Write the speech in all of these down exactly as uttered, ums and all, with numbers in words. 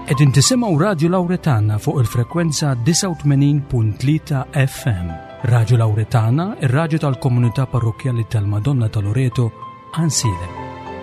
Qegħdin tisimgħu Radio Lawretana fuq il-frekwenza tisa' u tmenin punt tlieta F M. Radio Lawretana, ir-radju tal-Komunità Parrokjali tal-Madonna ta' Loreto, Ansile.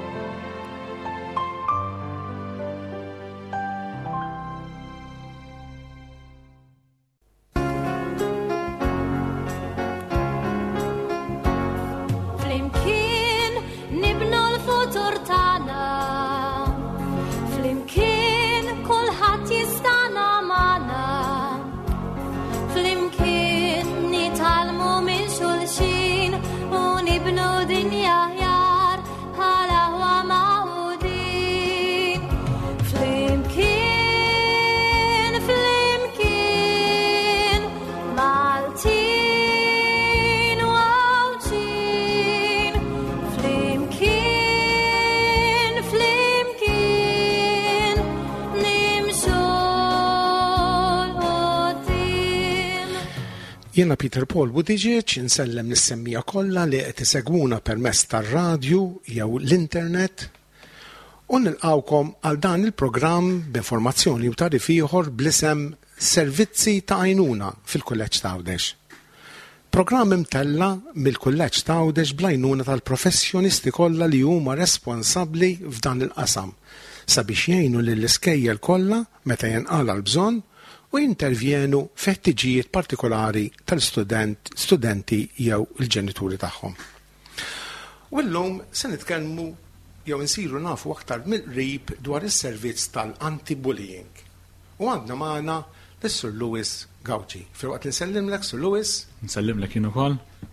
Jiena Peter Paul Buttigieg insellem lis-semmija kollha li qed isegwuna permezz tar-radju jew l-internet u nilqgħukom għal dan il-programm b'informazzjoni u tarif ieħor bl-isem Servizzi ta' Għajnuna fil-Kulleġġ ta' Għawdex. Programm imtella mill-Kulleġġ ta' Għawdex bl-għajnuna tal-professjonisti kollha li huma responsabbli f'dan il-qasam sabiex jgħinu lill-iskejjel kollha meta jinqala l-bżonn u jintervjenu f'ħtiġijiet partikolari tal-student, studenti jew il-ġenituri tagħhom. U llum se nitkellmu jew insiru nafu aktar mill-qrib dwar is-servizz tal-anti-bullying. U għandna magħna lis-Sur Lewis Gawci. Filwaqt insellimlek, Sur Lewis. Nsellimlek jien ukoll.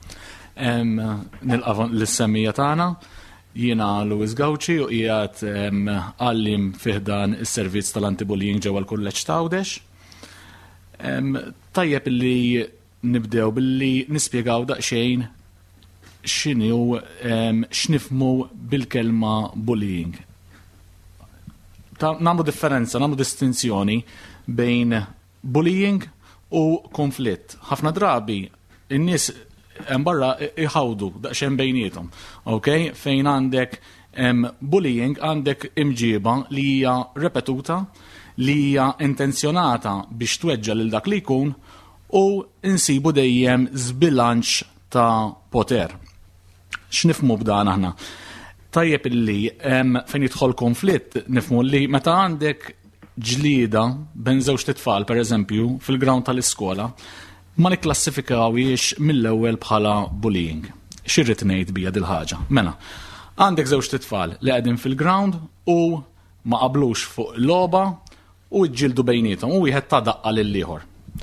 Nilqa' lis-semmija tagħna. Jiena Lewis Gawci u qiegħed għallim fih dan is-servizz tal-anti-bullying ġewwa l-Kulleġġ ta' Għawdex. Tajjeb li nibdew billi nispjegaw daqsxejn x'inhu x'nifhmu bil-kelma bullying. Nagħmlu differenza, nagħmlu distinzjoni bejn bullying u konflitt. Ħafna drabi in-nies hemm barra iħawdu daqsxejn bejniethom, okay? Fejn għandek bullying għandek imġiba li hija repetuta li hija intenzjonata biex tweġġa' lil dak li jkun u insibu dejjem żbilanċ ta' poter. X'nifhmu b'dan aħna? Tajjeb illi fejn jidħol konflitt nifhmu li meta għandek ġlieda bejn żewġ titfal pereżempju fil-ground tal-iskola ma nikklassifikawhiex mill-ewwel bħala bullying. X'irrid ngħid bija dil ħaġa? Mela, għandek żewġ titfal li qegħdin fil-ground u ma qablux fuq logħba u jġildu bejnietom u wieħed ta' daqqa lill-ieħor.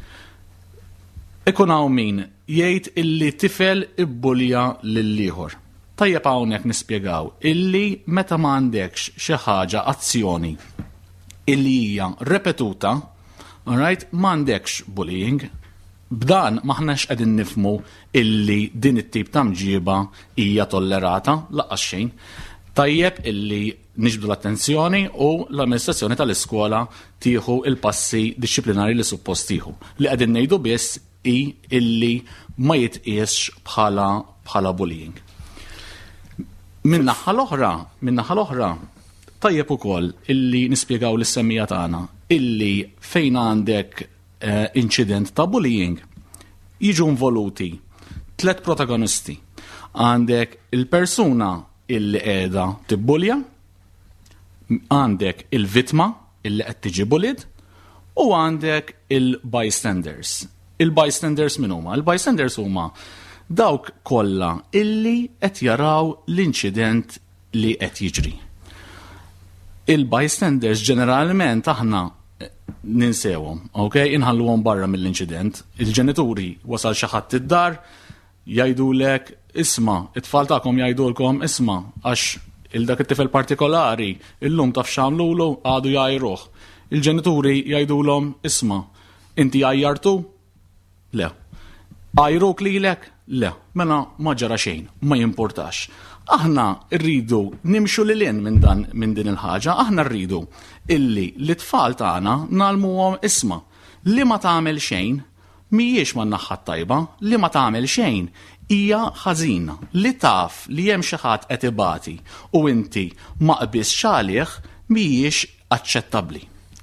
Ikun hawn min jgħid illi tifel ibbulja lill-ieħor. Tajjeb hawnhekk nispjegaw illi meta ma għandekx xi ħaġa azzjoni illi hija repetuta, all right, m'għandekx bullying, b'dan maħnax qegħdin nifhmu illi din it-tip ta' mġiba hija tollerata laqqas xejn. Tajjeb illi niġbdu l-attenzjoni u l-amministrazzjoni tal-iskola tieħu il-passi disciplinari li suppost tieħu. Li qegħdin ngħidu biss hi illi ma jitqiesx bħala bħala bullying. Min-naħa l-oħra, min-naħa l-oħra, tajjeb ukoll illi nispjegaw lis-semmija tagħna illi fejn għandek uh, incident ta' bullying jiġu involuti tliet protagonisti. Għandek il-persuna illi qiegħda tibbulja, għandek il-vittma illi qed tiġi bullied u għandek il-bystanders. Il-bystanders min huma? Il-bystanders huma dawk kollha illi qed jaraw l-inċident li qed jiġri. Il-bystanders ġeneralment aħna ninsewhom, okay? Inħalluhom barra mill-inċident. Il-ġenituri wasal xi ħadd id-dar jgħidulek isma' it-tfal tagħkom jgħidulkom isma' għax il-dak it-tifel partikolari illum taf x'għamlulu għadu jgħajruh. Il-ġenituri jgħidulhom isma' inti għajjartu? Le. Għajruk lilek? Le. Mela ma ġara xejn, ma jimpurtax. Aħna rridu nimxu lilin minn dan minn din il-ħaġa, aħna rridu illi l-tfal tagħna nagħlmuhom isma' li ma tagħmel xejn mhijiex man-naħa tajba, li ma tagħmel xejn hija ħażina, li taf li hemm xi ħadd qed ibati u inti ma qbisx għalih mhijiex aċċettabbli.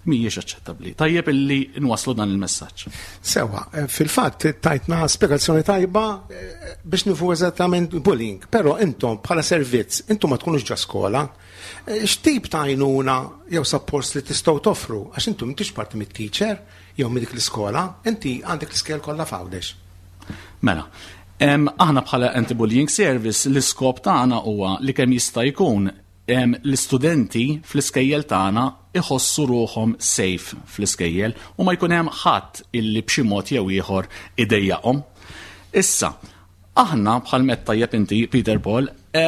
mhijiex aċċettabbli. Tajjeb illi nwaslu dan il-messaġġ. Sewa, fil-fatt tajtna spjegazzjoni tajba biex nifu eżattament bullying, però intom bħala servizz, intom ma tkunux ġa skola, x'tip ta' għajnuna jew support li tistgħu toffru għax intom m'intix parti mit-teacher jew minn dik l-iskola, inti għandek l-iskel kollha f'għawdex. Mela, aħna bħala anti-bullying service l-iskop tagħna huwa li kemm jista' jkun l-istudenti fl-iskejjel tagħna iħossu ruhom safe fl-iskejjel u ma jkun hemm ħadd illi b'xi mod jew ieħor idejjaqhom. Issa, aħna bħal mett tajjeb inti Peter Paul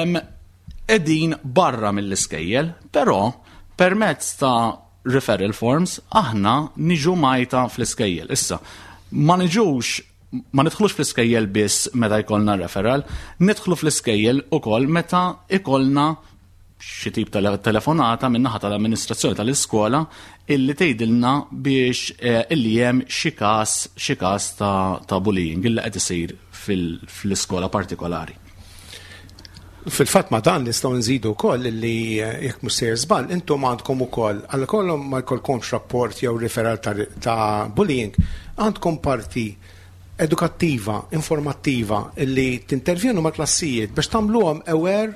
qegħdin barra mill-iskejjel, però permezz ta' referral forms aħna niġu majta fl-iskejjel. Issa, ma niġux ma nidħlux fl-iskejjel biss meta jkollna referral, nidħlu fl-iskejjel ukoll meta ikollna xi tip ta' telefonata min naħa tal-amministrazzjoni tal-iskola illi tgħidilna biex illi hemm xi każ xi każ ta', ta bullying illi qed isir fl-iskola partikolari. Fil-fatt ma dan nistgħu nżidu wkoll illi jekk mhux sejjer żball, intom għandkom ukoll għal kollhom ma jkollkomx rapport jew referral ta', ta bullying, għandkom parti edukattiva, informattiva illi tintervjenu ma' klassijiet biex tagħmluhom aware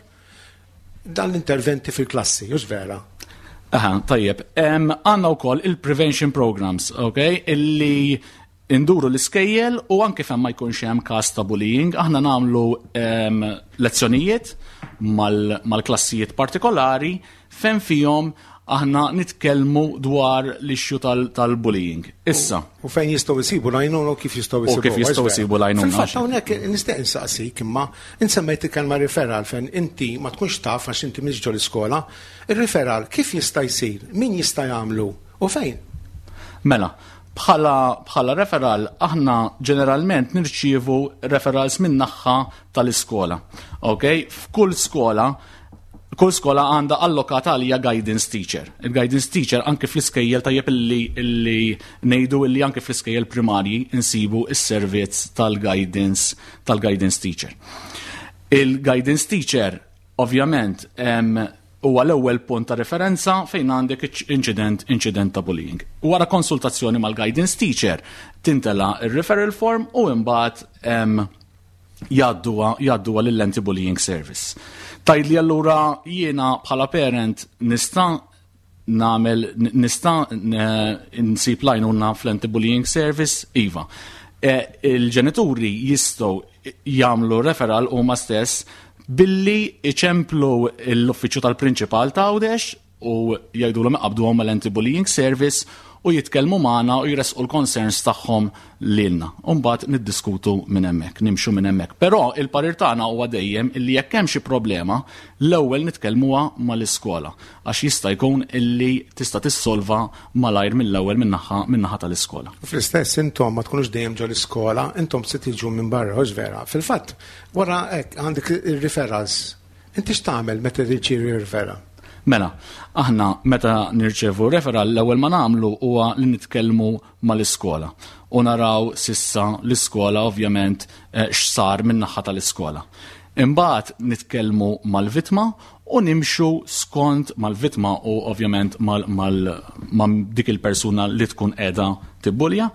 dan l-interventi fil-klassi, jux vera? Aha, tajjeb. Għanna u koll il-prevention programs, ok? Illi induru l-iskejjel u anke femm ma jkunx hemm każ ta' bullying, aħna nagħmlu um, lezzjonijiet mal-klassijiet mal partikolari fejn fihom aħna nitkellmu dwar l-ixxu tal-bullying. Issa. U fejn jistgħu jsibu lajnuna u kif jistgħu jsibu. U kif jistgħu jsibu lajnuna. Fil-fatt hawnhekk nistaq insaqsik imma insemmejt il-kelma referral fejn inti ma tkunx taf għax inti mhix ġol l-iskola. Ir-referral kif jista' jsir? Min jista' jagħmlu? U fejn? Mela, bħala bħala referral aħna ġeneralment nirċievu referrals minn naħa tal-iskola. Okay? F'kull skola Kull skola għandha allokata għalija guidance teacher. Il-guidance teacher anke fl-iskejjel tajjeb illi, illi ngħidu illi anke fl-iskejjel primarji insibu is-servizz tal-guidance tal-guidance teacher. Il-guidance teacher ovvjament huwa l-ewwel punt ta' referenza fejn għandek incident incident ta' bullying. Wara konsultazzjoni mal-guidance teacher tintela ir-referral form u imbagħad jgħadduha jgħadduha lill-anti-bullying service. Tajdli allura jiena bħala parent nista' nagħmel nista' nsib lajnuna fl-anti-bullying service iva. E, il-ġenituri jistgħu jagħmlu referral huma stess billi iċemplu l-uffiċċju tal-prinċipal ta' Għawdex u jgħidulhom iqabduhom mal-anti-bullying service u jitkellmu magħna u jresqu l-concerns tagħhom lilna. U mbagħad niddiskutu minn hemmhekk, nimxu minn hemmhekk. Però il-parir tagħna huwa dejjem illi jekk hemm xi problema, l-ewwel nitkellmuha mal-iskola għax jista' jkun illi tista' tissolva malajr mill-ewwel min-naħa min-naħa tal-iskola. Fl-istess intom ma tkunux dejjem ġol l-iskola, intom se tiġu minn barra, hux vera. Fil-fatt, wara hekk għandek ir-referrals. Inti x'tagħmel meta tirċievi referral? Mela, aħna meta nirċevu referral l-ewwel ma nagħmlu huwa li nitkellmu mal-iskola u naraw sissa l-iskola ovvjament x'sar min-naħa tal-iskola. Imbagħad nitkellmu mal-vittma u nimxu skont mal-vittma u ovvjament mal, mal, mal dik il-persuna li tkun qiegħda tibbulja.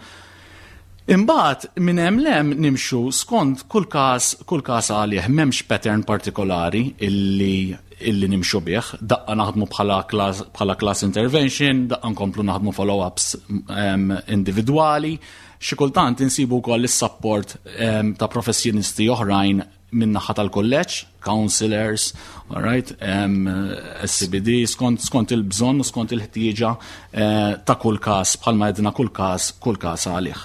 Imbagħad minn hemm lem nimxu skont kull każ kull każ għalih m'hemmx pattern partikolari illi illi nimxu bih, daqqa naħdmu bħala class, bħala class intervention, daqqa nkomplu naħdmu follow-ups um, individuali, xi kultant insibu wkoll is-support um, ta' professjonisti oħrajn min-naħa tal-kolleġġ, counselors, all right, um, S C B D, skont, skont il-bżonn u skont il-ħtieġa uh, ta' kull każ, bħalma għedna kull każ, kull każ għalih.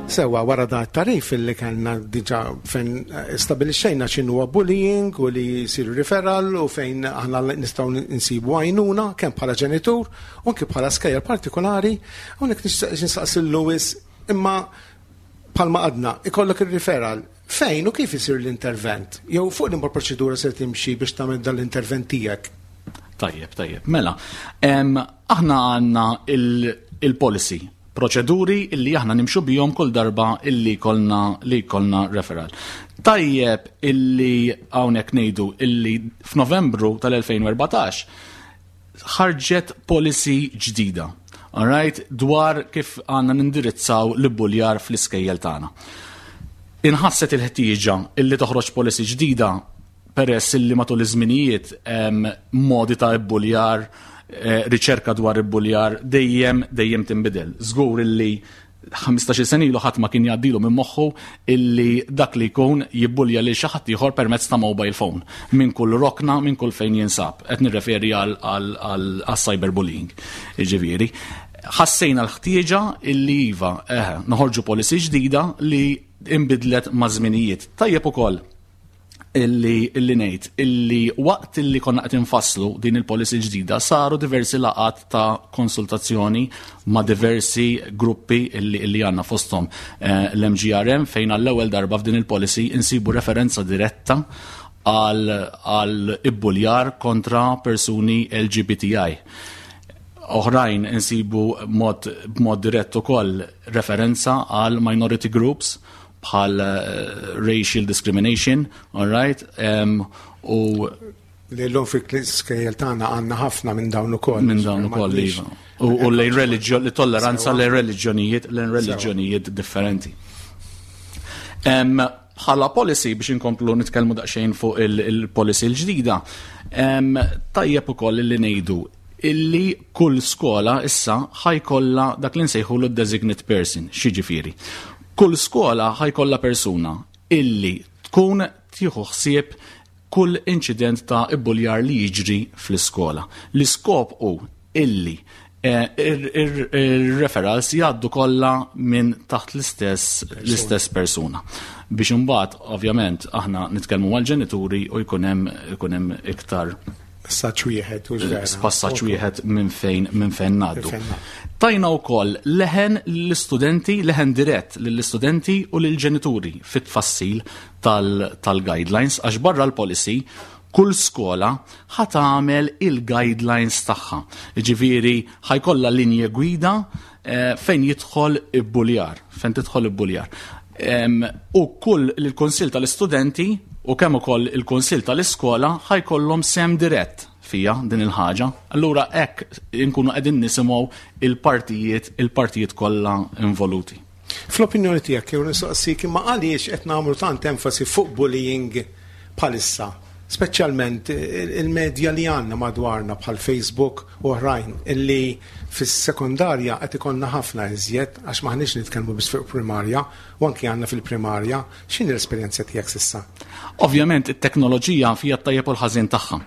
Sewa wara da tarif li kellna diġà fejn stabilixxejna x'inhu huwa bullying u li jsir referral u fejn aħna nistgħu nsibu għajnuna kemm bħala ġenitur u anke bħala skejjer partikolari hawnhekk nistaqsi Lewis imma bħalma qadna ikollok ir-referral fejn u kif isir l-intervent? Jew fuq liema proċedura se timxi biex tagħmel dan l-intervent tiegħek? Tajjeb, tajjeb. Mela, aħna għandna il-policy proċeduri illi aħna nimxu bihom kull darba illi kolna li kolna referral. Tajjeb illi hawnhekk ngħidu illi f'Novembru tal-elfejn u erbatax ħarġet policy ġdida, all right, dwar kif għandna nindirizzaw l-buljar fl-iskejjel tagħna. Inħasset il-ħtieġa illi toħroġ policy ġdida peress illi matul iż-żminijiet modi ta' buljar riċerka dwar il-buljar dejjem dejjem tinbidel. Żgur illi ħamstax-il sen ilu ħadd ma kien jgħaddilu minn moħħu illi dak li jkun jibbulja lil xi ħadd ieħor permezz ta' mobile phone minn kull rokna minn kull fejn jinsab. Qed nirreferi għal cyberbullying. Jiġifieri, ħassejna l-ħtieġa illi iva eħe noħorġu policy ġdida li inbidlet ma' żminijiet. Tajjeb ukoll illi illi ngħid illi waqt illi konna qed infasslu din il-policy ġdida saru diversi laqat ta' konsultazzjoni ma' diversi gruppi illi illi għandna fosthom eh, l-M G R M fejn għall-ewwel darba f'din il-policy insibu referenza diretta għal għal ibbuljar kontra persuni L G B T I. Oħrajn insibu mod b'mod dirett ukoll referenza għal minority groups bħal uh, racial discrimination, all right, um, u l-lum fil-skejjel tagħna għandna ħafna minn dawn ukoll. Minn dawn ukoll iva. U lejn reliġjon, li tolleranza lejn reliġjonijiet, lejn reliġjonijiet differenti. Um, bħala policy biex inkomplu nitkellmu daqsxejn fuq il-policy l-ġdida, um, tajjeb ukoll li ngħidu illi kull skola issa ħajkollha dak li nsejħu l-designate person, xiġifieri. Kull skola ħajkollha persuna illi tkun tieħu ħsieb kull inċident ta' ibbuljar li jiġri fl-iskola. L-iskop hu illi ir-referrals jgħaddu kollha minn taħt l-istess l-istess persuna. Biex imbagħad ovvjament aħna nitkellmu mal-ġenituri u jkun hemm ikun hemm iktar passaġġ wieħed u passaġġ wieħed minn fejn minn fejn ngħaddu. Tajna wkoll leħen l-istudenti, leħen dirett lill-istudenti u lill-ġenituri fit-tfassil tal-guidelines għax barra l-policy kull skola ħatamel il-guidelines tagħha. Ġifieri ħajkollha linje gwida eh, fejn jidħol ibbuljar, fejn tidħol ibbuljar. Um, u kull il-konsil tal-istudenti u kemm ukoll il-konsil tal-iskola ħajkollhom sem dirett fija din il-ħaġa. Allura hekk inkunu qegħdin nisimgħu il-partijiet il-partijiet kollha involuti. Fl-opinjoni tiegħek jew nistoqsik imma għaliex qed nagħmlu tant enfasi fuq bullying bħalissa, speċjalment il-medja li għandna madwarna bħal Facebook u oħrajn illi fis-sekondarja qed ikollna ħafna iżjed għax maħniex nitkellmu biss fuq primarja u anke għandna fil-primarja. X'inhi l-esperjenza tiegħek s'issa? Ovvjament it-teknoloġija fija t-tajjeb u l-ħażin tagħha.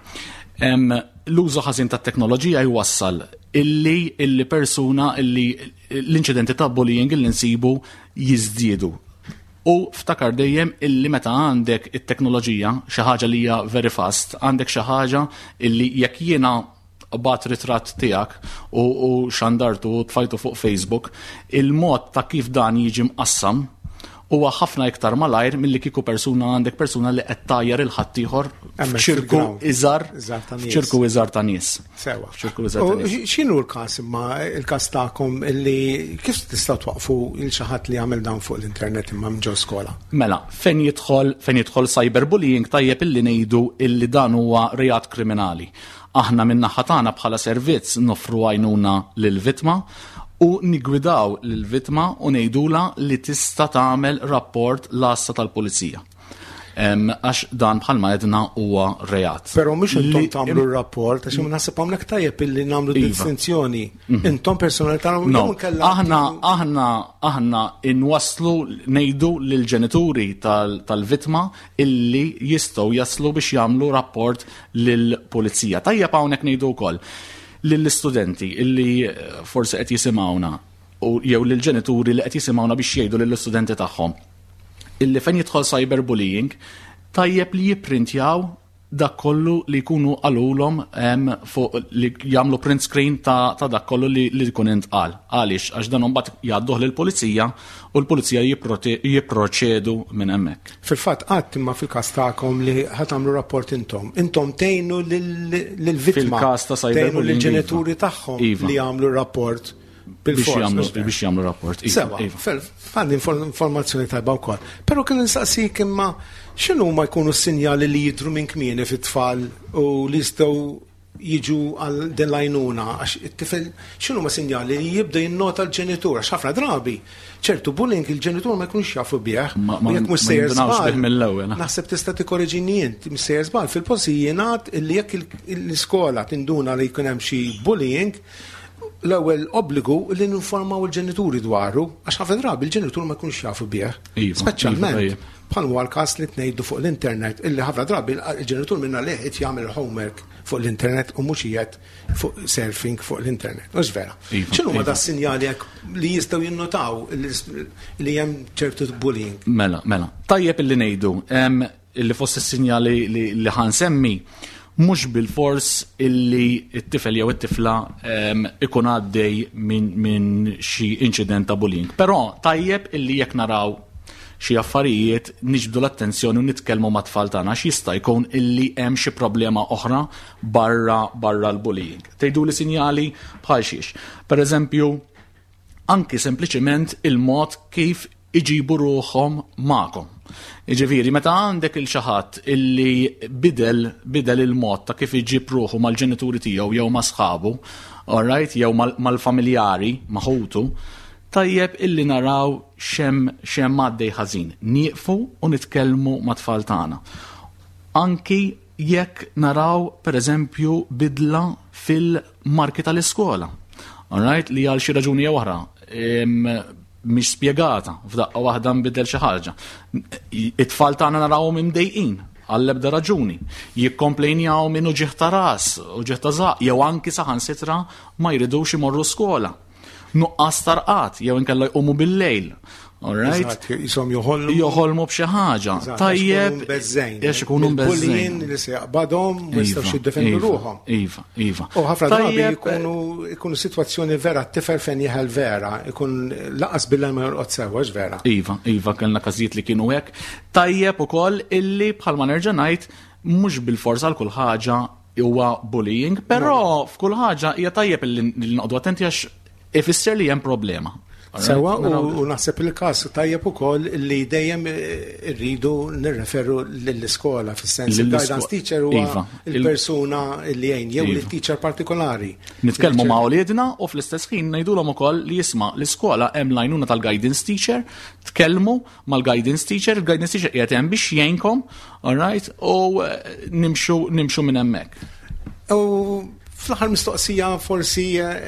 L-użu ħażin tat-teknoloġija jwassal illi illi persuna illi l-inċidenti ta' bullying illi nsibu jiżdiedu. U ftakar dejjem illi meta għandek it-teknoloġija xi ħaġa li hija very fast, għandek xi ħaġa illi jekk jiena bat ritratt tiegħek u, u xandartu u tfajtu fuq Facebook, il-mod ta' kif dan jiġi mqassam huwa ħafna iktar malajr milli kieku persuna għandek persuna li qed tajjar il-ħadd ieħor f'ċirku iżgħar f'ċirku iżgħar ta' nies. Sewa. X'inhu l-każ imma l-każ tagħkom illi kif tistgħu twaqfu il xi ħadd li jagħmel dan fuq l-internet imma ġew skola? Mela, fejn jidħol fejn jidħol cyberbullying tajjeb illi ngħidu illi dan huwa reat kriminali. Aħna min-naħa tagħna bħala servizz noffru għajnuna lill-vittma u nigwidaw lill-vittma u ngħidula li tista' tagħmel rapport l-għassa tal-pulizija. Għax dan bħalma għedna huwa reat. Però mhux intom tagħmlu r-rapport għax naħseb hawnhekk tajjeb illi nagħmlu distinzjoni. Intom personalità aħna aħna aħna inwasslu ngħidu lill-ġenituri tal-vittma illi jistgħu jaslu biex jagħmlu rapport lill-pulizija. Tajjeb hawnhekk ngħidu wkoll lill-istudenti illi forsi qed jisimgħuna u jew lill-ġenituri li qed jisimgħuna biex jgħidu lill-istudenti tagħhom illi fejn jidħol cyberbullying tajjeb li jipprintjaw dak kollu li jkunu għalulhom fuq li jagħmlu print screen ta', ta dak kollu li, li jkun intqal. Għaliex għax dan imbagħad jgħadduh lill-pulizija u l-pulizija jipproċedu minn hemmhekk. Fil-fatt qatt imma fil-każ tagħkom li ħad tagħmlu rapport intom. Intom tgħinu lill-vittma. Fil-każ ta' cyberbullying. Tgħinu lill-ġenituri tagħhom li jagħmlu rapport. Biex jagħmlu rapport. Sewa, għandi informazzjoni tajba wkoll. Però kien nistaqsik imma x'inhu ma jkunu s-sinjali li jidhru minn kmieni fit-tfal u li jistgħu jiġu għal din l-għajnuna għax it-tifel x'inhu ma sinjali li jibda jinnota l-ġenitur għax ħafna drabi ċertu bullying il-ġenitur ma jkunux jafu bih. Jekk mhux sejjer żball. Naħseb tista' tikkoreġini int msejjer żball fil-posti jingħad illi jekk l-iskola tinduna li jkun hemm xi bullying l-ewwel obbligu li ninformaw il-ġenituri dwaru għax ħafna drabi il-ġenitur ma jkunx jafu bih. Speċjalment bħal huwa l-każ li tngħidu fuq l-internet illi ħafna drabi il-ġenitur minna leħ qed jagħmel homework fuq l-internet u mhux qiegħed fuq surfing fuq l-internet. Mhux vera. X'inhu ma das-sinjali li jistgħu jinnotaw li hemm ċertu bullying? Mela, mela. Tajjeb illi ngħidu illi fost is-sinjali li ħansemmi mhux bil-fors illi t-tifel jew it-tifla ikun għaddej minn xi inċident ta' bullying. Però tajjeb illi jekk naraw xi affarijiet niġbdu l-attenzjoni u nitkellmu ma' tfal tagħna x'jista' jkun illi hemm xi problema oħra barra barra l-bullying. Tgħidu li sinjali bħal xiex. Pereżempju, anki sempliċement il-mod kif iġibu ruħhom magħkom. Jiġifieri meta għandek il xi ħadd illi bidel bidel il-mod ta' kif iġib ruħu mal-ġenituri tiegħu jew ma' sħabu, all right, jew mal-familjari maħutu, tajjeb illi naraw xem xem għaddej ħażin. Nieqfu u nitkellmu ma' tfal tagħna. Anki jekk naraw pereżempju bidla fil-marki tal-iskola. All right, li għal xi raġuni jew oħra mhix spjegata f'daqqa waħda nbidel xi ħaġa. It-tfal tagħna narawhom imdejqin għall-ebda raġuni. Jikkomplejnjaw minnu ġieħ ta' ras u ġieħ ta' żaq jew anki saħansitra ma jridux imorru skola. Nuqqas tarqat jew inkella jqumu bil-lejl. All right? Jisom joħolmu joħolmu b'xi ħaġa. Tajjeb għax ikunu mbeżżejn. Li se jaqbadhom ma jistgħux jiddefendu ruħhom. Iva, iva. U ħafna drabi jkunu jkunu sitwazzjoni vera t-tifel fejn jeħel vera, ikun laqas bilha ma jorqod sewwa vera. Iva, iva kellna każijiet li kienu hekk. Tajjeb ukoll illi bħalma nerġa' ngħid mhux bil-forsa għal kull ħaġa huwa bullying, però f'kull ħaġa hija tajjeb illi noqgħdu attenti għax ifisser li hemm problema. Sewa u naħseb il-każ tajjeb ukoll li dejjem irridu nirreferru lill-iskola fis-sens il-guidance teacher huwa il-persuna li jgħin jew il-teacher partikolari. Nitkellmu ma' wliedna u fl-istess ħin ngħidulhom ukoll li jisma' l-iskola hemm l-għajnuna tal-guidance teacher, tkellmu mal-guidance teacher, il-guidance teacher qiegħed hemm biex jgħinkom, all right, u nimxu nimxu minn hemmhekk. U fl-aħħar mistoqsija forsi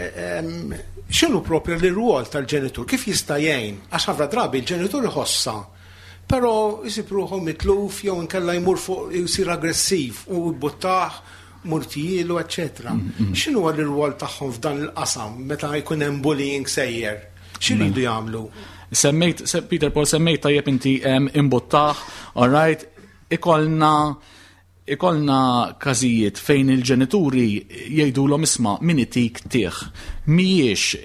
x'inhu propju l-rwol tal-ġenitur, kif jista' jgħin? Għax ħafna drabi l-ġenitur iħossa, però jsib ruħu mitluf jew inkella jmur fuq jsir aggressiv u jbuttaħ murtijielu, eċetera. X'inhu l-rwol tagħhom f'dan il-qasam meta jkun hemm bullying sejjer? X'iridu jagħmlu? Semmejt Peter Paul semmejt tajjeb inti imbuttaħ, all right, ikollna Ikolna każijiet fejn il-ġenituri jgħidulhom isma' min itik tieħ mhijiex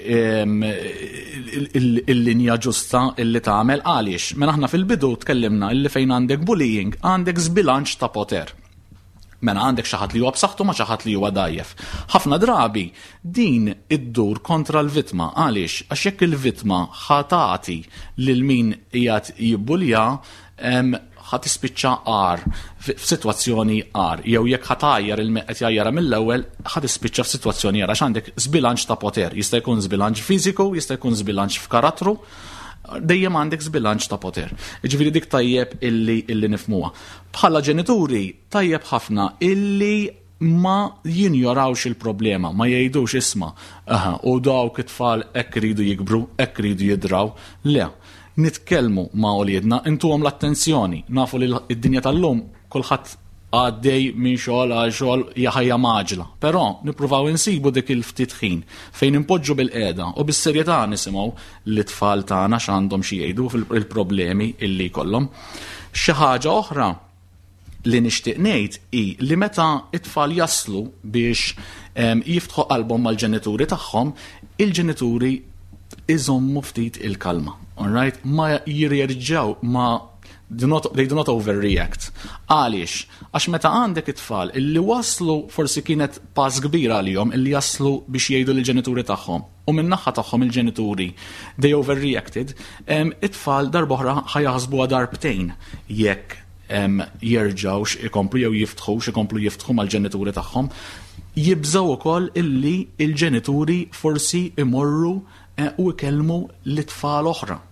il-linja ġusta illi tagħmel għaliex. Mela aħna fil-bidu tkellimna illi fejn għandek bullying għandek żbilanċ ta' poter. Mela għandek xi ħadd li huwa b'saħħtu ma' xi ħadd li huwa dajjef. Ħafna drabi din iddur kontra l-vittma għaliex għax jekk il-vittma ħatati lil min qiegħed jibbulja ħat ispiċċa għar f'sitwazzjoni għar, jew jekk ħatajjar il-meqet jajjara mill-ewwel ħat ispiċċa f'sitwazzjoni għar għax għandek żbilanċ ta' poter, jista' jkun żbilanċ fiżiku, jista' jkun żbilanċ f'karattru, dejjem għandek żbilanċ ta' poter. Jiġifieri dik tajjeb illi illi nifhmuha. Bħala ġenituri tajjeb ħafna illi ma jinjorawx il-problema, ma jgħidux isma' aha u dawk it-tfal hekk iridu jikbru, hekk iridu jidraw, le. Nitkellmu ma' wliedna, intuhom l-attenzjoni, nafu li d-dinja tal-lum kulħadd għaddej minn xogħol għal xogħol hija ħajja maġla. Però nippruvaw insibu dik il-ftit ħin fejn impoġġu bil-qiegħda u bis-serjetà nisimgħu l-tfal tagħna x'għandhom xi jgħidu fil-problemi illi jkollhom. Xi ħaġa oħra li nixtieq ngħid hi li meta t-tfal jaslu biex jiftħu qalbhom mal-ġenituri tagħhom, il-ġenituri iżommu ftit il-kalma. All right? Ma jirreġġaw ma Do not, they do not overreact. Għaliex, għax meta għandek it-tfal illi waslu forsi kienet pass kbira għalihom illi jaslu biex jgħidu l-ġenituri tagħhom u min-naħa tagħhom il-ġenituri they overreacted, um, it-tfal darb'oħra ħajaħsbuha darbtejn jekk um, jerġgħux ikomplu jew jiftħux ikomplu jiftħu mal-ġenituri tagħhom. Jibżgħu wkoll illi il-ġenituri forsi imorru uh, u jkellmu l-tfal oħra.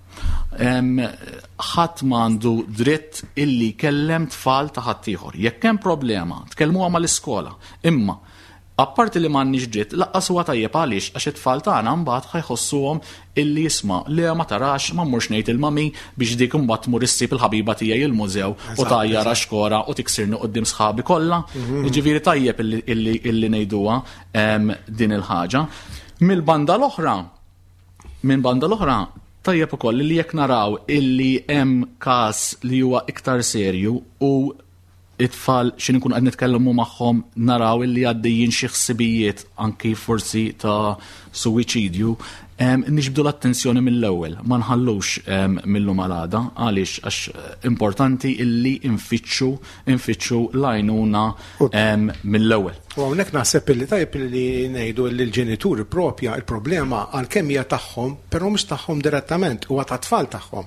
ħadd m'għandu dritt illi kellem tfal ta' ħadd ieħor. Jekk hemm problema, tkellmuha mal-iskola. Imma apparti li m'għandniex dritt, laqqas huwa tajjeb għaliex għax it-tfal tagħna mbagħad ħajħossuhom illi jisma' li ma tarax ma mmurx ngħid il-mami biex dik imbagħad tmur issib il-ħabiba tiegħi il-mużew u tajjara xkora u tiksirni quddiem sħabi kollha. Jiġifieri tajjeb illi illi ngħiduha din il-ħaġa. Mill-banda l-oħra, minn banda l-oħra tajjeb ukoll li jekk naraw illi hemm każ li huwa iktar serju u it-tfal xi nkunu qed nitkellmu magħhom naraw illi għaddejjin xi ħsibijiet anki forsi ta' suwiċidju, nixbdu l-attenzjoni mill-ewwel, ma nħallux mill-lum għal-għada għaliex għax importanti illi infittxu infittxu l-għajnuna mill-ewwel. U hawnhekk naħseb illi tajjeb illi ngħidu li l-ġenituri propja il-problema għalkemm hija tagħhom, però mhux tagħhom direttament, huwa tat-tfal tagħhom.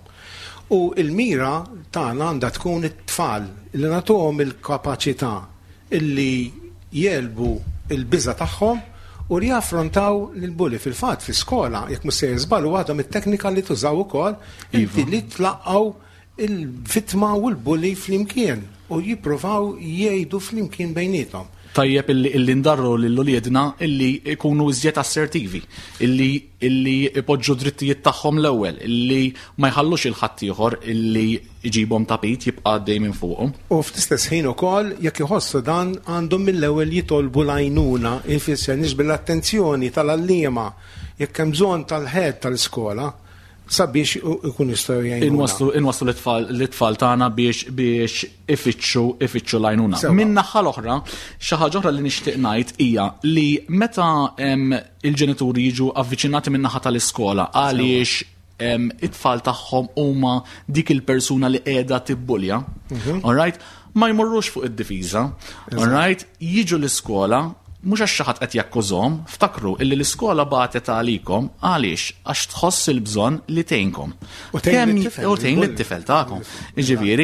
U l-mira tagħna għandha tkun it-tfal li nagħtuhom il-kapaċità illi jelbu il-biża' tagħhom u li jaffrontaw l-bulli fil-fatt fi skola, jekk mhux se jiżbalu għadhom it-teknika li tużaw ukoll inti li tlaqqgħu il-vittma u l-bulli flimkien u jippruvaw jgħidu flimkien bejniethom. Tajjeb illi ndarru lill-uliedna illi ikunu iżjed assertivi, illi illi ipoġġu drittijiet tagħhom l-ewwel, illi ma jħallux il-ħadd ieħor illi jġibhom tapit jibqa' għaddej minn fuqhom. U fl-istess ħin ukoll jekk iħossu dan għandhom mill-ewwel jitolbu l-għajnuna infisser nixbi l-attenzjoni tal-għalliema jekk hemm bżonn tal-ħed tal-iskola sabiex ikun jistgħu jgħinuna. Inwasslu l-tfal tagħna biex biex ifittxu ifittxu l-għajnuna. Min naħa l-oħra, xi ħaġa oħra li nixtieq ngħid hija li meta il-ġenituri jiġu avviċinati min naħa tal-iskola għaliex it-tfal tagħhom huma dik il-persuna li qiegħda tibbulja, all right? Ma jmorrux fuq id-difiża, all right? Jiġu l-iskola mhux għax xi ħadd qed jakkużhom, ftakru illi l-iskola bagħtet għalikom għaliex għax tħoss il-bżonn li tgħinkom. U tgħin lit-tifel tagħkom. Jiġifieri,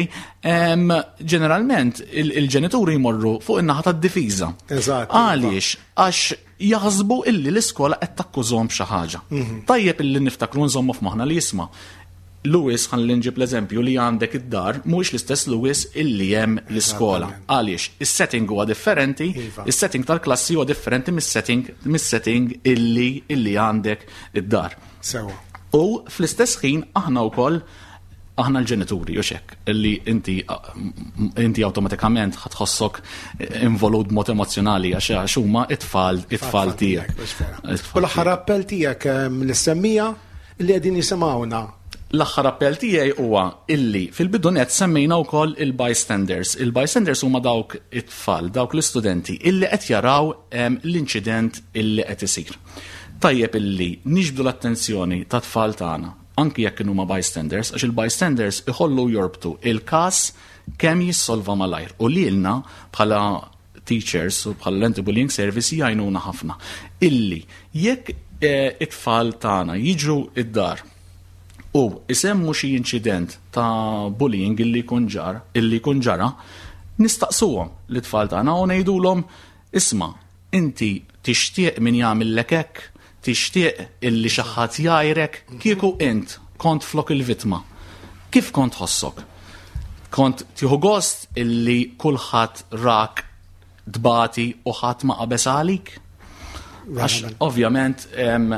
ġeneralment il-ġenituri jmorru fuq in-naħa tad-difiża. Għaliex għax jaħsbu illi l-iskola qed takkużhom b'xi ħaġa. Tajjeb illi niftakru nżommu f'moħħna li jisma' Lewis ħalli nġib l-eżempju li għandek id-dar mhuwiex l-istess Lewis illi hemm l-iskola. Għaliex is-setting huwa differenti, is-setting tal-klassi huwa differenti mis-setting mis-setting illi illi għandek id-dar. Sewa. U fl-istess ħin aħna wkoll aħna l-ġenituri u xek illi inti inti awtomatikament ħatħossok involut mod emozjonali għax huma it-tfal it-tfal tiegħek. U l-aħħar appell tiegħek l-semmija li qegħdin jisimgħuna. L-aħħar appell tiegħi huwa illi fil-bidunet semmejna wkoll il-bystanders. Il-bystanders huma dawk it-tfal, dawk l-istudenti illi qed jaraw l-inċident illi qed isir. Tajjeb illi niġbdu l-attenzjoni tat-tfal tagħna anki jekk huma bystanders, għax il-bystanders iħollu jorbtu il-każ kemm jissolva malajr. U lilna bħala teachers u bħala l-anti-bullying service jgħinuna ħafna. Illi jekk it-tfal tagħna jiġu id-dar u isemmu xi inċident ta' bullying illi jkun ġar, illi jkun ġara, nistaqsuhom l-tfal tagħna u ngħidulhom isma' inti tixtieq min jagħmellek hekk, tixtieq illi xi ħadd jgħajrek kieku int kont flok il-vittma. Kif kont ħossok? Kont tieħu gost illi kulħadd rak dbati u ħadd ma qabeż għalik? Għax ovvjament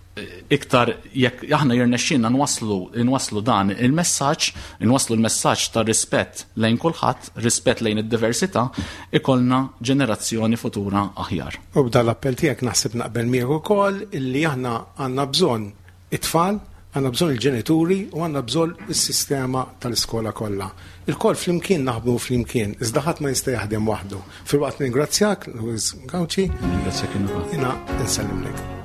iktar jekk aħna jirnexxinna nwaslu nwaslu dan il-messaġġ, nwaslu l-messaġġ ta' rispett lejn kulħadd, rispett lejn id-diversità, ikollna ġenerazzjoni futura aħjar. U b'dan l-appell tiegħek naħseb naqbel miegħu wkoll illi aħna għandna bżonn it-tfal, għandna bżonn il-ġenituri u għandna bżonn is-sistema tal-iskola kollha. Il-koll flimkien naħdmu flimkien, iżda ħadd ma jista' jaħdem waħdu. Filwaqt ningrazzjak, Luis Gawci, Ningrazzjak inhu. jiena insellimlek.